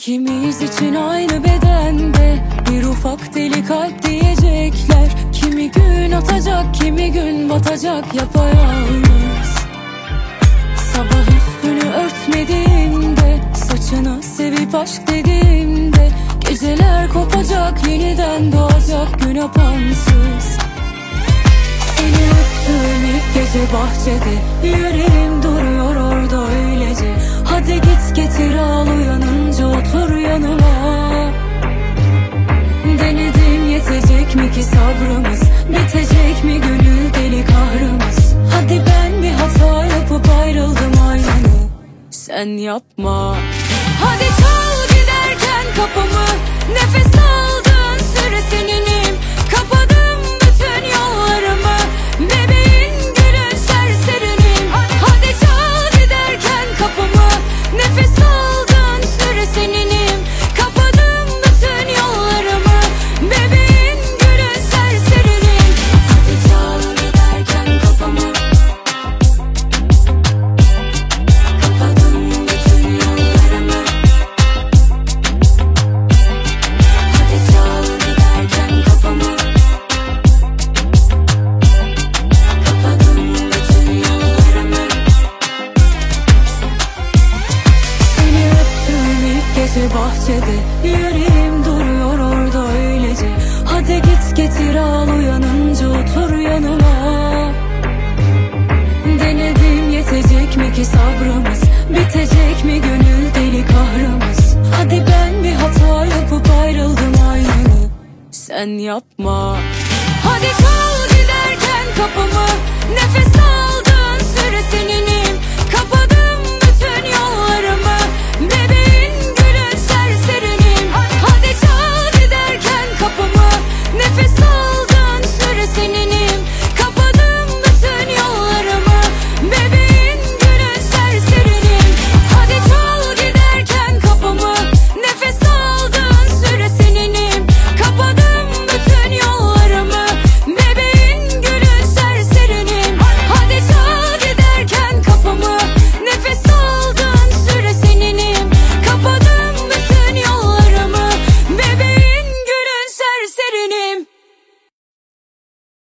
İkimiz için aynı bedende bir ufak deli kalp diyecekler. Kimi gün atacak, kimi gün batacak yapayalnız. Sabah üstünü örtmediğimde, saçını sevip aşk dediğimde, geceler kopacak, yeniden doğacak gün apansız. Seni öptüğüm ilk gece bahçede, yüreğim duruyor orada öylece. Hadi git getir al, uyanınca otur yanıma. Denedim, yetecek mi ki sabrımız, bitecek mi gönül deli kahrımız. Hadi ben bir hata yapıp ayrıldım aynı, sen yapma. Hadi çal giderken kapımı, nefes aldığın süre seninim. Kapadım bütün yollarımı, bebeğin gülün serserinim. Hadi çal giderken kapımı, nefes aldığın süre seninim. Kapadım bütün yollarımı, bebeğin gülün serserinim. Hadi çal giderken kapımı, kapadım bütün yollarımı. Hadi çal giderken kapımı, kapadım bütün yollarımı. Seni öptüğüm ilk gece bahçede, yüreğim duruyor orada öylece. Hadi git getir al, uyanınca otur yanıma. Denedim, yetecek mi ki sabrımız, bitecek mi gönül deli kahrımız. Hadi ben bir hata yapıp ayrıldım aynı, sen yapma. Hadi çal giderken kapımı, nefes aldığın süre senin.